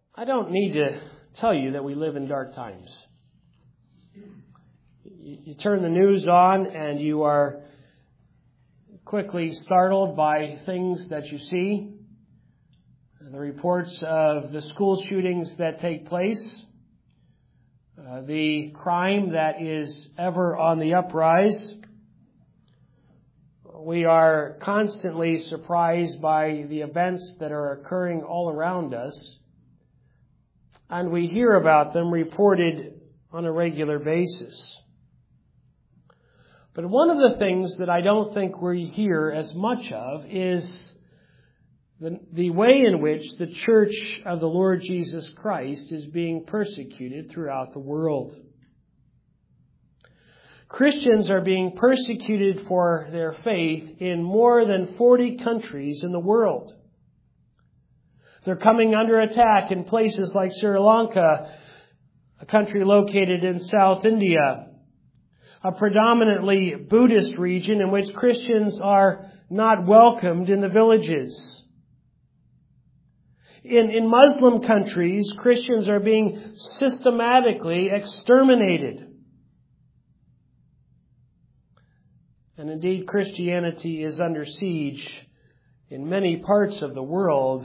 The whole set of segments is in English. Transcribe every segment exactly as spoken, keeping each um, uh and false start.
I don't need to tell you that we live in dark times. You, you turn the news on and you are quickly startled by things that you see. The reports of the school shootings that take place, uh, the crime that is ever on the uprise. We are constantly surprised by the events that are occurring all around us, and we hear about them reported on a regular basis. But one of the things that I don't think we hear as much of is the, the way in which the Church of the Lord Jesus Christ is being persecuted throughout the world. Christians are being persecuted for their faith in more than forty countries in the world. They're coming under attack in places like Sri Lanka, a country located in South India, a predominantly Buddhist region in which Christians are not welcomed in the villages. In, in Muslim countries, Christians are being systematically exterminated. And indeed, Christianity is under siege in many parts of the world.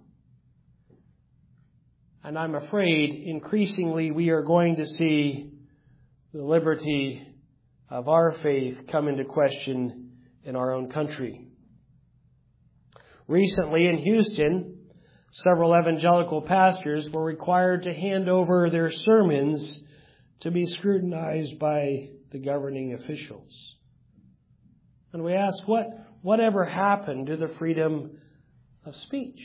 And I'm afraid increasingly we are going to see the liberty of our faith come into question in our own country. Recently in Houston, several evangelical pastors were required to hand over their sermons to be scrutinized by the governing officials. And we ask, what, whatever happened to the freedom of speech?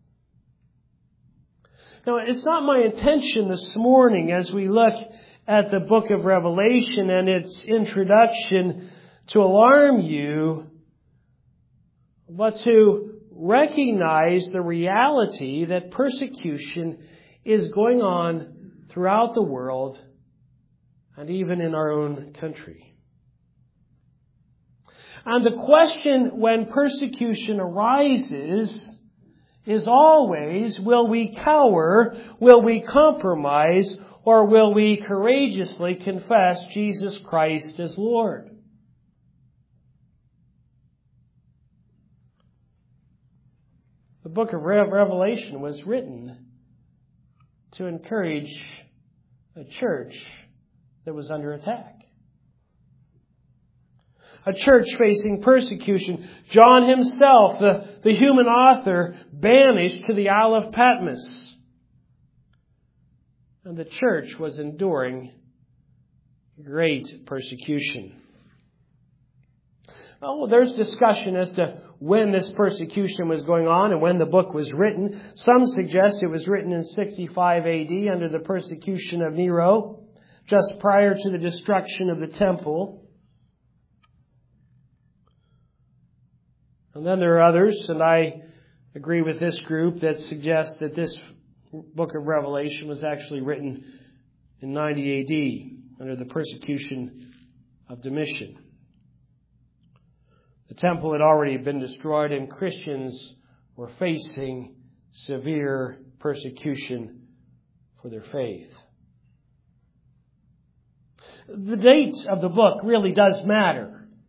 Now, it's not my intention this morning as we look at the book of Revelation and its introduction to alarm you, but to recognize the reality that persecution is going on throughout the world and even in our own country. And the question when persecution arises is always, will we cower, will we compromise, or will we courageously confess Jesus Christ as Lord? The book of Revelation was written to encourage a church that was under attack. A church facing persecution. John himself, the, the human author, banished to the Isle of Patmos. And the church was enduring great persecution. Oh, there's discussion as to when this persecution was going on and when the book was written. Some suggest it was written in sixty-five A D under the persecution of Nero, just prior to the destruction of the temple. And then there are others, and I agree with this group, that suggest that this book of Revelation was actually written in ninety A D under the persecution of Domitian. The temple had already been destroyed, and Christians were facing severe persecution for their faith. The date of the book really does matter.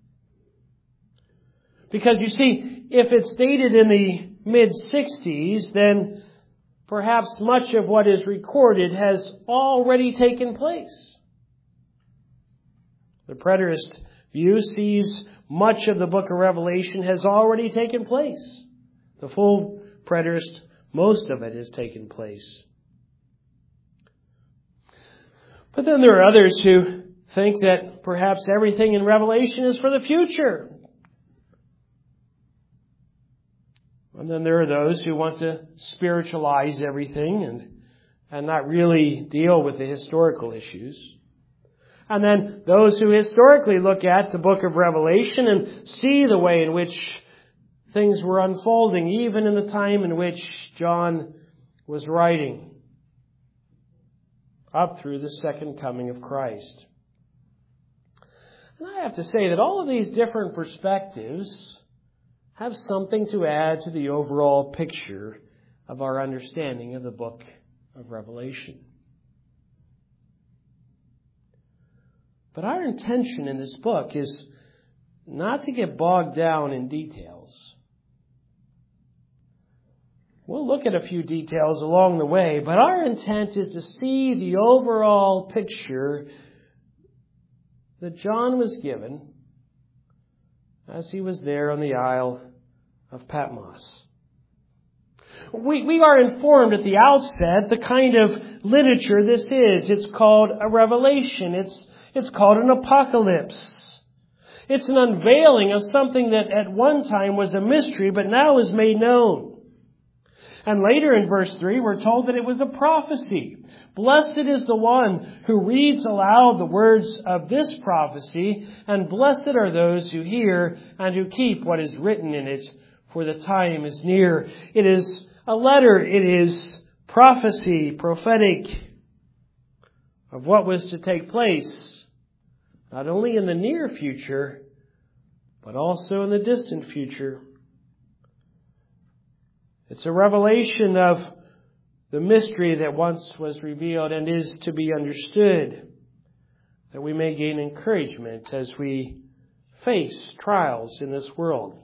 Because you see, if it's dated in the mid-sixties, then perhaps much of what is recorded has already taken place. The preterist view sees much of the book of Revelation has already taken place. The full preterist, most of it has taken place. But then there are others who think that perhaps everything in Revelation is for the future. And then there are those who want to spiritualize everything and, and not really deal with the historical issues. And then those who historically look at the book of Revelation and see the way in which things were unfolding, even in the time in which John was writing, up through the second coming of Christ. And I have to say that all of these different perspectives have something to add to the overall picture of our understanding of the book of Revelation. But our intention in this book is not to get bogged down in details. We'll look at a few details along the way, but our intent is to see the overall picture that John was given as he was there on the Isle of Patmos. We, we are informed at the outset the kind of literature this is. It's called a revelation. It's, it's called an apocalypse. It's an unveiling of something that at one time was a mystery, but now is made known. And later in verse three, we're told that it was a prophecy. Blessed is the one who reads aloud the words of this prophecy, and blessed are those who hear and who keep what is written in it, for the time is near. It is a letter. It is prophecy, prophetic, of what was to take place, not only in the near future, but also in the distant future. It's a revelation of the mystery that once was revealed and is to be understood, that we may gain encouragement as we face trials in this world.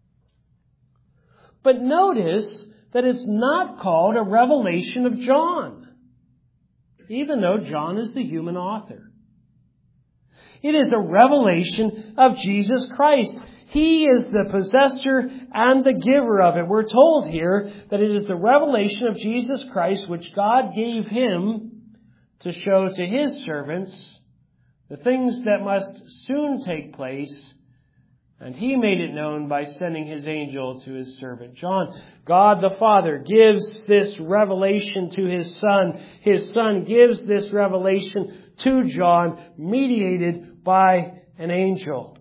But notice that it's not called a revelation of John, even though John is the human author. It is a revelation of Jesus Christ. He is the possessor and the giver of it. We're told here that it is the revelation of Jesus Christ which God gave him to show to his servants the things that must soon take place. And he made it known by sending his angel to his servant John. God the Father gives this revelation to his Son. His Son gives this revelation to John, mediated by an angel.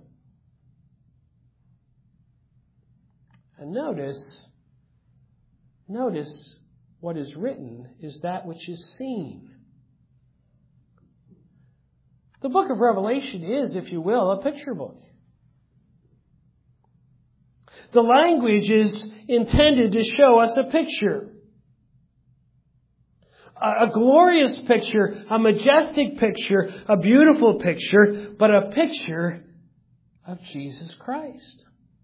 And notice, notice what is written is that which is seen. The book of Revelation is, if you will, a picture book. The language is intended to show us a picture. A, a glorious picture, a majestic picture, a beautiful picture, but a picture of Jesus Christ.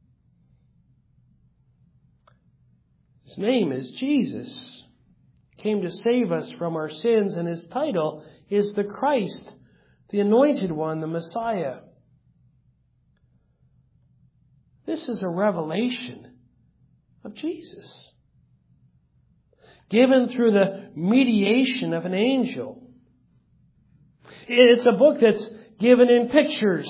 His name is Jesus. He came to save us from our sins, and his title is the Christ, the Anointed One, the Messiah. This is a revelation of Jesus, given through the mediation of an angel. It's a book that's given in pictures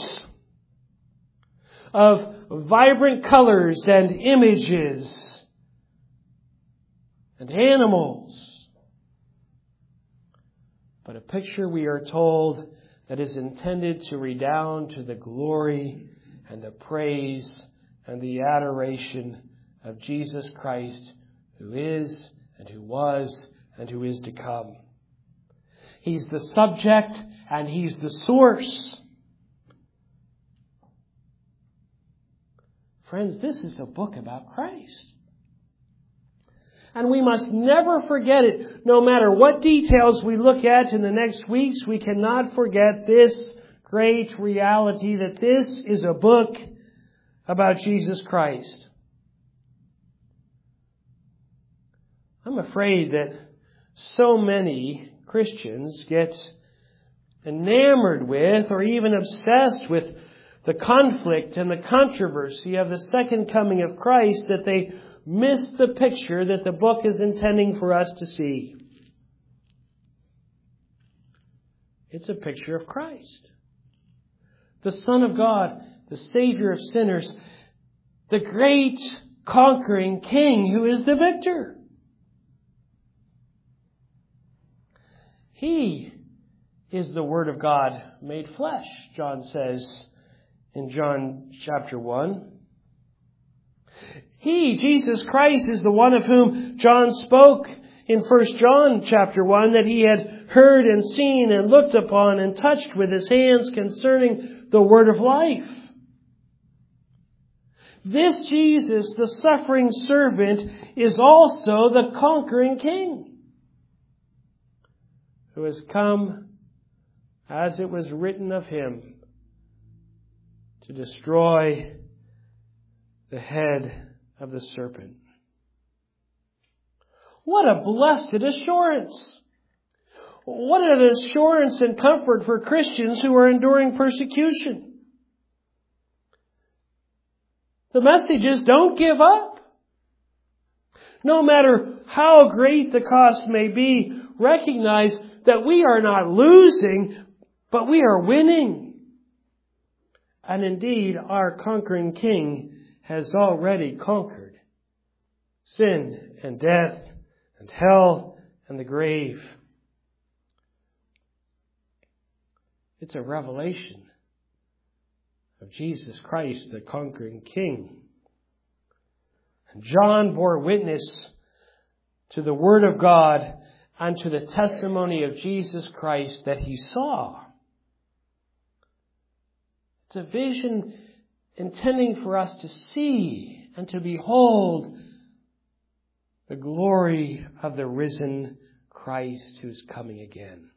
of vibrant colors and images and animals. But a picture, we are told, that is intended to redound to the glory and the praise and the adoration of Jesus Christ, who is and who was and who is to come. He's the subject and he's the source. Friends, this is a book about Christ. And we must never forget it. No matter what details we look at in the next weeks, we cannot forget this great reality that this is a book about Jesus Christ. I'm afraid that so many Christians get enamored with or even obsessed with the conflict and the controversy of the second coming of Christ that they miss the picture that the book is intending for us to see. It's a picture of Christ, the Son of God, the Savior of sinners, the great conquering King who is the victor. He is the Word of God made flesh, John says in John chapter one. He, Jesus Christ, is the one of whom John spoke in First John chapter one, that he had heard and seen and looked upon and touched with his hands concerning the word of life. This Jesus, the suffering servant, is also the conquering King. who has come, as it was written of him, to destroy the head of the serpent. What a blessed assurance! What an assurance and comfort for Christians who are enduring persecution. The message is, don't give up. No matter how great the cost may be, recognize that we are not losing, but we are winning. And indeed, our conquering King has already conquered sin and death and hell and the grave. It's a revelation of Jesus Christ, the conquering King. And John bore witness to the Word of God and to the testimony of Jesus Christ that he saw. It's a vision intending for us to see and to behold the glory of the risen Christ who's coming again.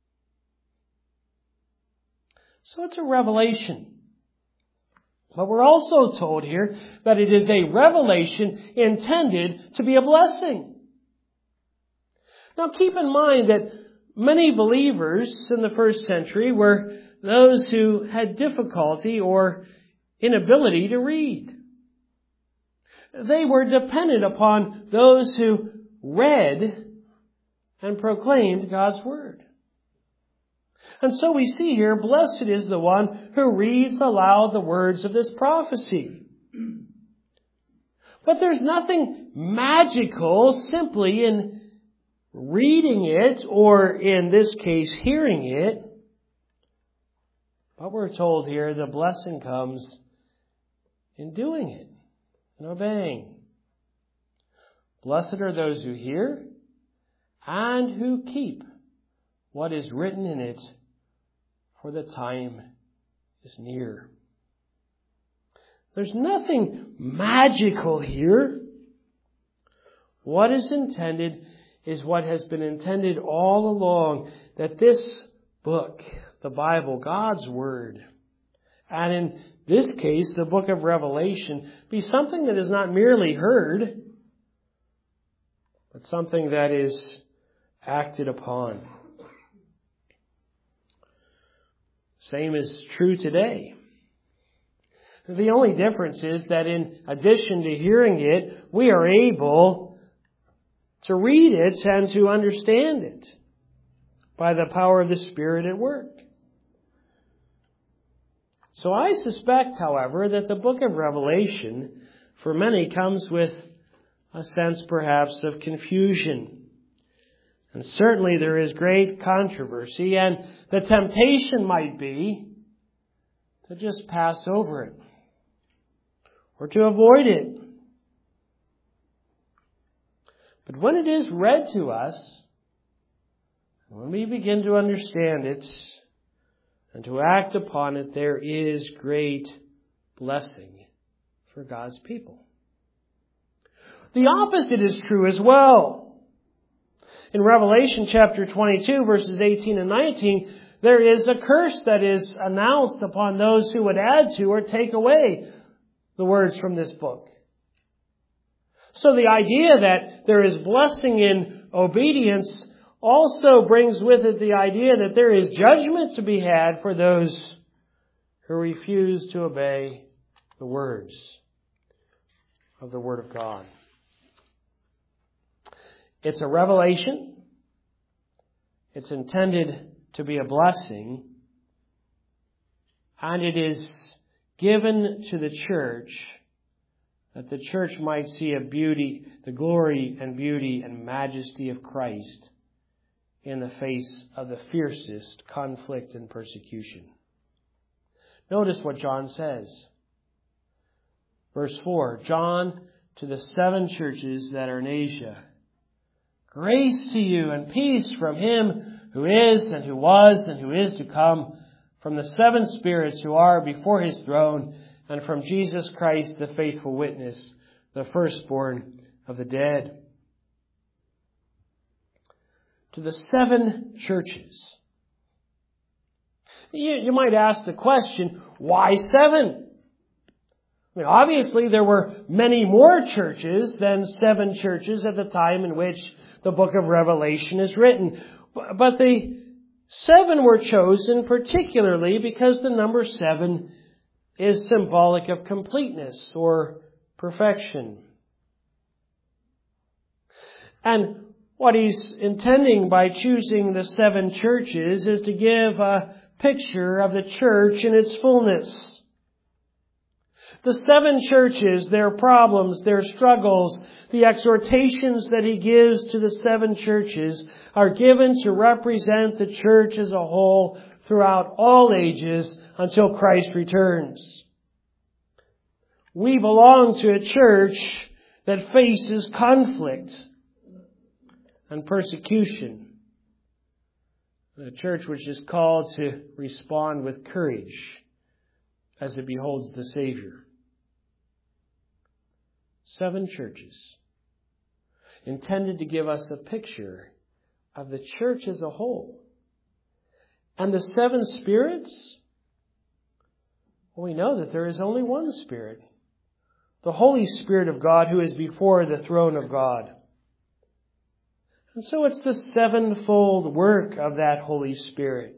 So it's a revelation. But we're also told here that it is a revelation intended to be a blessing. Now keep in mind that many believers in the first century were those who had difficulty or inability to read. They were dependent upon those who read and proclaimed God's Word. And so we see here, blessed is the one who reads aloud the words of this prophecy. But there's nothing magical simply in reading it, or in this case, hearing it. But we're told here the blessing comes in doing it and obeying. Blessed are those who hear and who keep what is written in it, for the time is near. There's nothing magical here. What is intended is what has been intended all along, that this book, the Bible, God's Word, and in this case, the book of Revelation, be something that is not merely heard, but something that is acted upon. Same is true today. The only difference is that in addition to hearing it, we are able to read it and to understand it by the power of the Spirit at work. So I suspect, however, that the book of Revelation for many comes with a sense perhaps of confusion. And certainly there is great controversy, and the temptation might be to just pass over it or to avoid it. But when it is read to us, when we begin to understand it and to act upon it, there is great blessing for God's people. The opposite is true as well. In Revelation chapter twenty-two, verses eighteen and nineteen, there is a curse that is announced upon those who would add to or take away the words from this book. So the idea that there is blessing in obedience also brings with it the idea that there is judgment to be had for those who refuse to obey the words of the Word of God. It's a revelation. It's intended to be a blessing. And it is given to the church that the church might see a beauty, the glory and beauty and majesty of Christ in the face of the fiercest conflict and persecution. Notice what John says. Verse four, John, to the seven churches that are in Asia, grace to you and peace from Him who is and who was and who is to come, from the seven spirits who are before His throne, and from Jesus Christ, the faithful witness, the firstborn of the dead. to the seven churches. You, you might ask the question, why seven? I mean, obviously, there were many more churches than seven churches at the time in which the book of Revelation is written. But the seven were chosen particularly because the number seven is symbolic of completeness or perfection. And what he's intending by choosing the seven churches is to give a picture of the church in its fullness. The seven churches, their problems, their struggles, the exhortations that he gives to the seven churches are given to represent the church as a whole throughout all ages until Christ returns. We belong to a church that faces conflict and persecution. A church which is called to respond with courage as it beholds the Savior. Seven churches intended to give us a picture of the church as a whole. And the seven spirits? Well, we know that there is only one Spirit, the Holy Spirit of God who is before the throne of God. And so it's the sevenfold work of that Holy Spirit.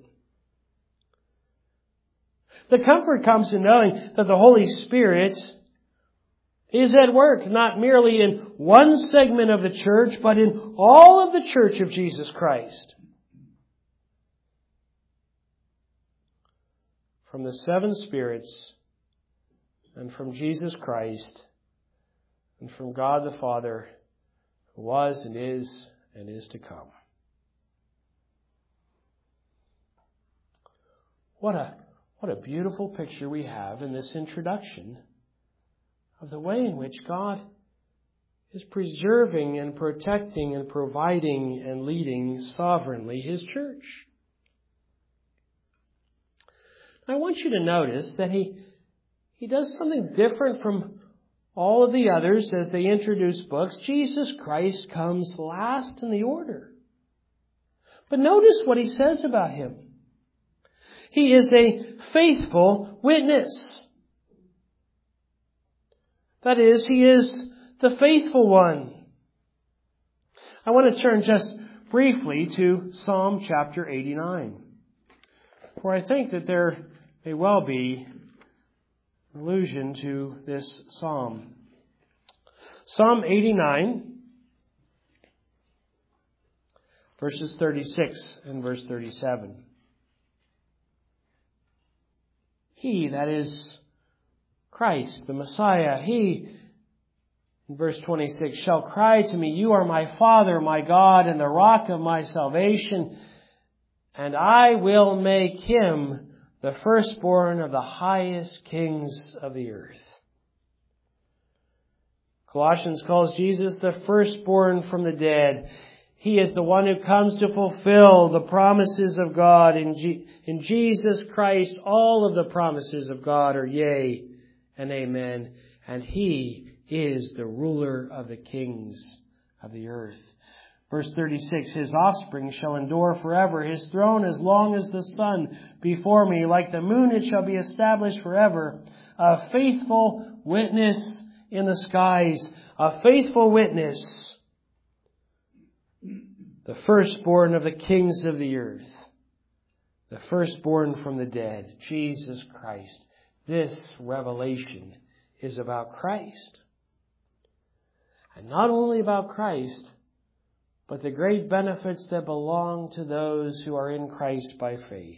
The comfort comes in knowing that the Holy Spirit is at work, not merely in one segment of the church, but in all of the church of Jesus Christ. From the seven spirits, and from Jesus Christ, and from God the Father, who was and is and is to come. What a, what a beautiful picture we have in this introduction of the way in which God is preserving and protecting and providing and leading sovereignly His church. I want you to notice that He, He does something different from all of the others as they introduce books. Jesus Christ comes last in the order. But notice what He says about Him. He is a faithful witness. That is, He is the faithful one. I want to turn just briefly to Psalm chapter eighty-nine, for I think that there may well be allusion to this psalm. Psalm eighty-nine, verses thirty-six and verse thirty-seven. He, that is Christ, the Messiah, He, in verse twenty-six, shall cry to me, you are my Father, my God, and the rock of my salvation, and I will make Him the firstborn of the highest kings of the earth. Colossians calls Jesus the firstborn from the dead. He is the one who comes to fulfill the promises of God. In, G- in Jesus Christ, all of the promises of God are yea and amen. And He is the ruler of the kings of the earth. Verse thirty-six, His offspring shall endure forever. His throne as long as the sun before me. Like the moon it shall be established forever. A faithful witness in the skies. A faithful witness. The firstborn of the kings of the earth. The firstborn from the dead. Jesus Christ. This revelation is about Christ. And not only about Christ, but the great benefits that belong to those who are in Christ by faith.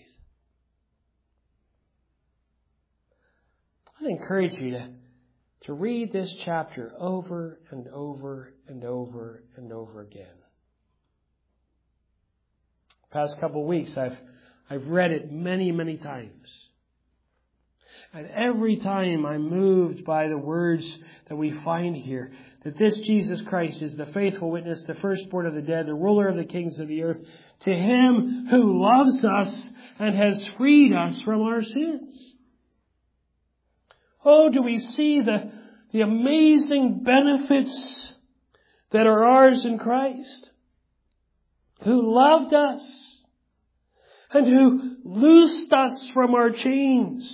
I encourage you to, to read this chapter over and over and over and over again. The past couple of weeks, I've, I've read it many, many times. And every time I'm moved by the words that we find here, that this Jesus Christ is the faithful witness, the firstborn of the dead, the ruler of the kings of the earth, to Him who loves us and has freed us from our sins. Oh, do we see the, the amazing benefits that are ours in Christ? who loved us and who loosed us from our chains.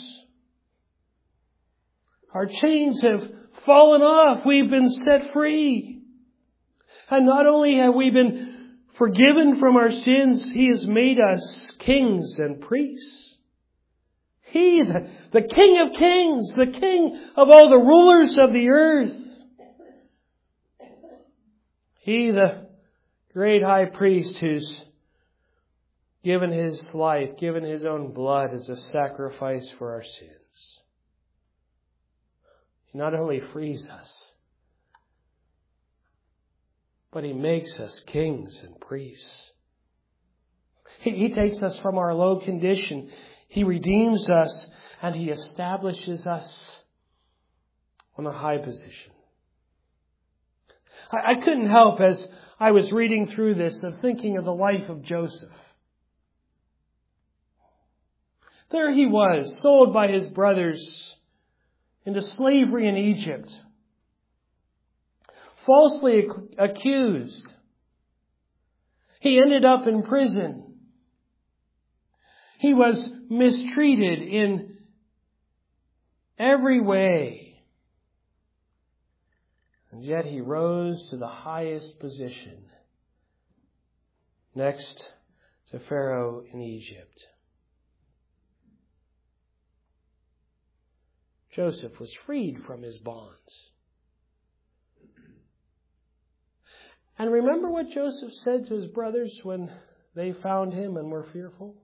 Our chains have fallen off. We've been set free. And not only have we been forgiven from our sins, He has made us kings and priests. He, the, the King of kings, the King of all the rulers of the earth. He, the great high priest who's given His life, given His own blood as a sacrifice for our sins. He not only frees us, but He makes us kings and priests. He, he takes us from our low condition. He redeems us and He establishes us on a high position. I, I couldn't help, as I was reading through this, of thinking of the life of Joseph. There he was, sold by his brothers into slavery in Egypt, falsely accused. He ended up in prison. He was mistreated in every way. And yet he rose to the highest position, next to Pharaoh in Egypt. Joseph was freed from his bonds. And remember what Joseph said to his brothers when they found him and were fearful?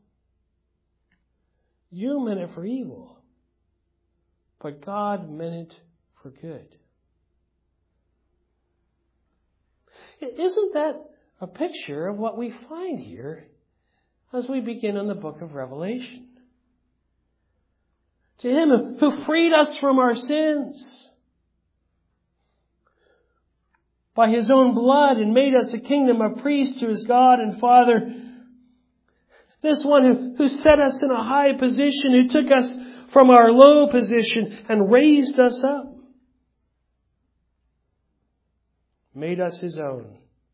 You meant it for evil, but God meant it for good. Isn't that a picture of what we find here as we begin in the book of Revelation? To Him who freed us from our sins by His own blood and made us a kingdom of priests to His God and Father. This one who, who set us in a high position, who took us from our low position and raised us up. Made us His own,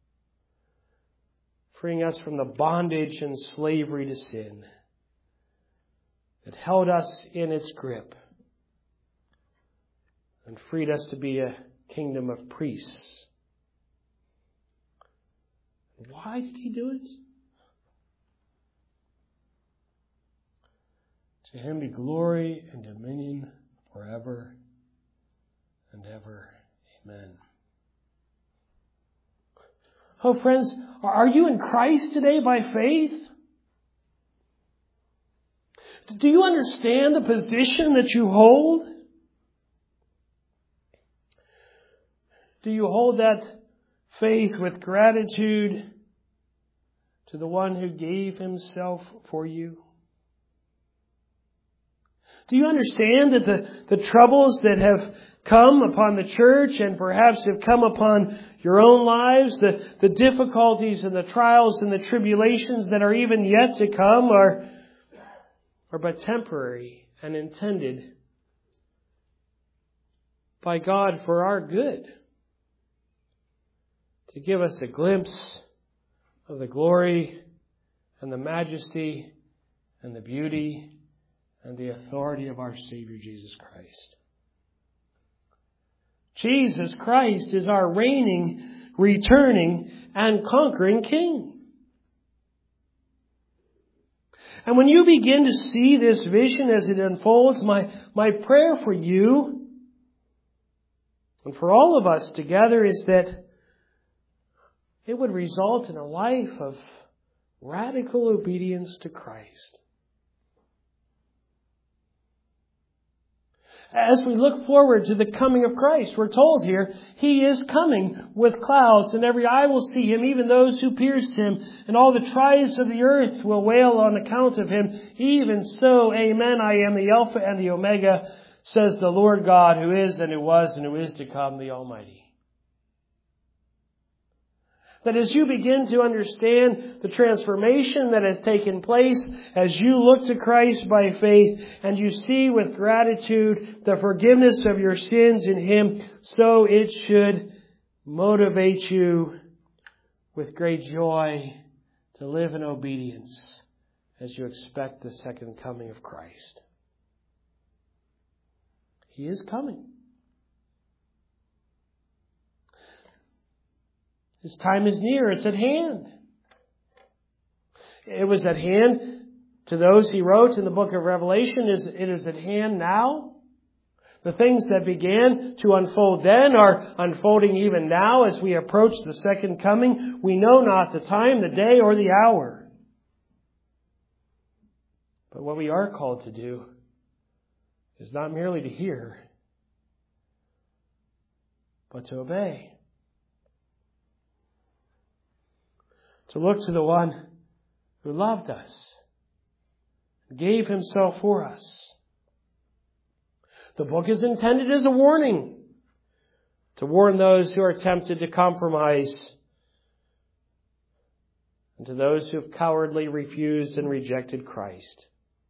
freeing us from the bondage and slavery to sin that held us in its grip, and freed us to be a kingdom of priests. Why did He do it? To Him be glory and dominion forever and ever. Amen. Oh, friends, are you in Christ today by faith? Do you understand the position that you hold? Do you hold that faith with gratitude to the one who gave Himself for you? Do you understand that the, the troubles that have come upon the church and perhaps have come upon your own lives, the, the difficulties and the trials and the tribulations that are even yet to come are are but temporary and intended by God for our good, to give us a glimpse of the glory and the majesty and the beauty and the authority of our Savior Jesus Christ. Jesus Christ is our reigning, returning, and conquering King. And when you begin to see this vision as it unfolds, my, my prayer for you and for all of us together is that it would result in a life of radical obedience to Christ. As we look forward to the coming of Christ, we're told here, He is coming with clouds, and every eye will see Him, even those who pierced Him, and all the tribes of the earth will wail on account of Him. Even so, amen, I am the Alpha and the Omega, says the Lord God, who is and who was and who is to come, the Almighty. That as you begin to understand the transformation that has taken place, as you look to Christ by faith and you see with gratitude the forgiveness of your sins in Him, so it should motivate you with great joy to live in obedience as you expect the second coming of Christ. He is coming. His time is near. It's at hand. It was at hand to those he wrote in the book of Revelation. It is at hand now. The things that began to unfold then are unfolding even now as we approach the second coming. We know not the time, the day, or the hour. But what we are called to do is not merely to hear, but to obey. To look to the one who loved us, gave himself for us. The book is intended as a warning, to warn those who are tempted to compromise, and to those who have cowardly refused and rejected Christ.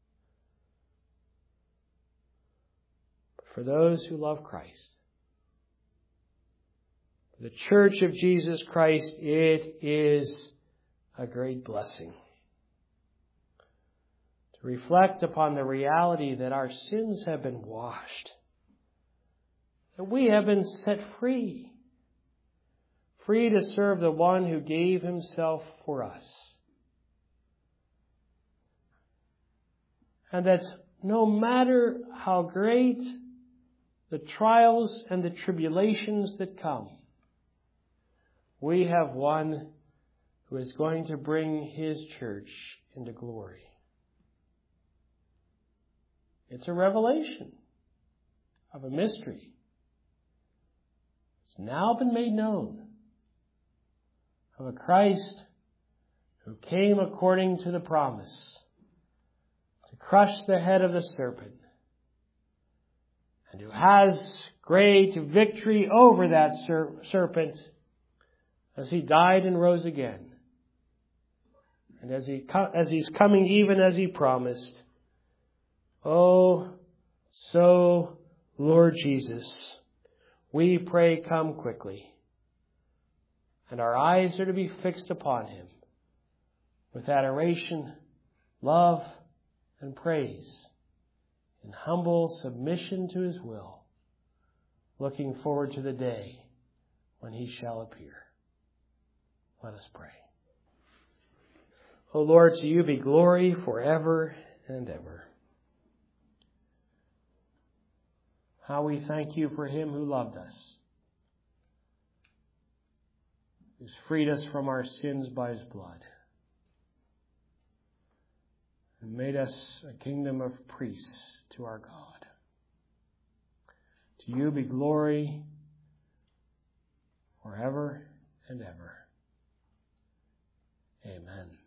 But for those who love Christ, the Church of Jesus Christ, it is a great blessing. Reflect upon the reality that our sins have been washed, that we have been set free, free to serve the one who gave himself for us. And that no matter how great the trials and the tribulations that come, we have one who is going to bring his church into glory. It's a revelation of a mystery. It's now been made known of a Christ who came according to the promise to crush the head of the serpent, and who has great victory over that ser- serpent as he died and rose again. And as he co- as he's coming even as he promised. Oh, so, Lord Jesus, we pray, come quickly. And our eyes are to be fixed upon him with adoration, love, and praise, in humble submission to his will, looking forward to the day when he shall appear. Let us pray. O Lord, to you be glory forever and ever. How we thank you for him who loved us, who's freed us from our sins by his blood, and made us a kingdom of priests to our God. To you be glory forever and ever. Amen.